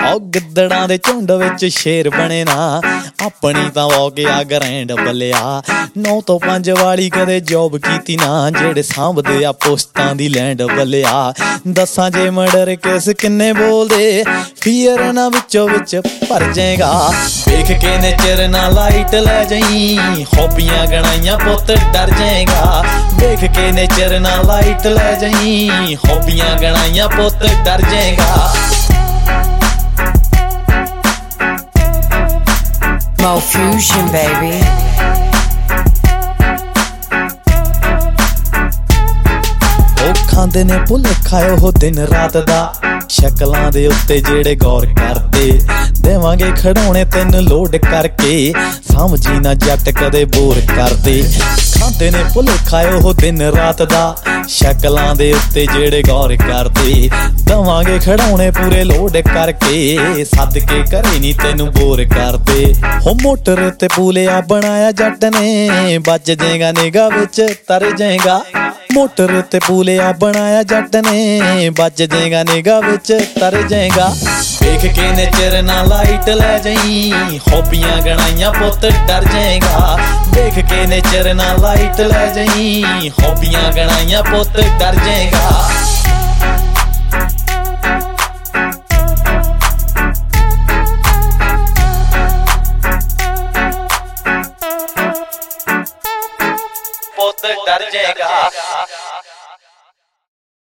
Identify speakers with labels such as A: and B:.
A: ਗਿੱਦੜਾਂ ਦੇ ਝੁੰਡ ਵਿੱਚ ਸ਼ੇਰ ਬਣੇ ਨਾ ਆਪਣੀ ਤਾਂ ਹੋ ਗਿਆ ਗਰੈਂਡ ਬੱਲਿਆ 9 ਤੋਂ 5 ਵਾਲੀ ਕਦੇ ਜੋਬ ਕੀਤੀ ਨਾ ਜਿਹੜੇ ਸਾਂਭਦੇ ਆ ਪੋਸਟਾਂ ਦੀ ਲੈਂਡ ਬੱਲਿਆ ਦੱਸਾਂ ਜੇ ਮਰਡਰ ਕੇਸ ਕਿੰਨੇ ਬੋਲਦੇ ਫੀਅਰ ਨਾ ਵਿੱਚੋਂ ਵਿੱਚ ਭਰ ਜਾਏਗਾ ਵੇਖ ਕੇ ਨੇਚਰ ਨਾ ਲਾਈਟ ਲੈ ਜਾਈ ਹੌਬੀਆਂ ਗਣਾਈਆਂ ਪੁੱਤ ਡਰ ਜਾਏਗਾ ਵੇਖ ਕੇ ਨੇਚਰ ਨਾ ਲਾਈਟ ਲੈ ਜਾਈ ਹੌਬੀਆਂ ਗਣਾਈਆਂ ਪੁੱਤ ਡਰ ਜਾਏਗਾ
B: Mo Fusion, baby.
A: ਉਹ ਖਾਂਦੇ ਨੇ ਭੁਲੇਖਾ ਉਹ ਦਿਨ ਰਾਤ ਦਾ ਸ਼ਕਲਾਂ ਦੇ ਉੱਤੇ ਜਿਹੜੇ ਗੌਰ ਕਰਦੇ ਦੇਵਾਂਗੇ ਖੜਾਉਣੇ ਤੈਨੂੰ ਲੋਡ ਕਰਕੇ ਸਮਝੀ ਨਾ ਜੱਟ ਕਦੇ ਬੋਰ ਕਰਦੇ ਖਾਂਦੇ ਨੇ ਭੁਲੇਖਾ ਉਹ ਦਿਨ ਰਾਤ ਦਾ ਸ਼ਕਲਾਂ ਦੇ ਉੱਤੇ ਜਿਹੜੇ ਗੌਰ ਕਰਦੇ ਦਵਾਂਗੇ ਖੜਾਉਣੇ ਪੂਰੇ ਲੋਡ ਕਰਕੇ ਸੱਦ ਕੇ ਘਰੇ ਨੀ ਤੈਨੂੰ ਬੋਰ ਕਰਦੇ ਹੋ ਮੋਟਰ ਤੇ ਪੂਲਿਆ ਬਣਾਇਆ ਜੱਟ ਨੇ ਵੱਜ ਜਾਏਗਾ ਨਿਗਾ ਵਿੱਚ ਤਰ ਜਾਏਗਾ ਮੋਟਰ ਤੇ ਪੂਲਿਆ ਬਣਾਇਆ ਜੱਟ ਨੇ ਵੱਜ ਜਾਏਗਾ ਨਿਗਾ ਵਿੱਚ ਤਰ ਜਾਏਗਾ ਵੇਖ ਕੇ ਨੇਚਰ ਨਾ ਲਾਈਟ ਲੈ ਜਾਈ ਹੌਬੀਆਂ ਗਣਾਈਆਂ ਪੁੱਤ ਡਰ ਜਾਏਗਾ ਵੇਖ ਕੇ ਨੇਚਰ ਨਾ ਲਾਈਟ ਲੈ ਜਾਈ ਹੌਬੀਆਂ ਗਣਾਈਆਂ ਪੁੱਤ ਡਰ ਜਾਏਗਾ ਪੁੱਤ ਡਰ ਜਾਏਗਾ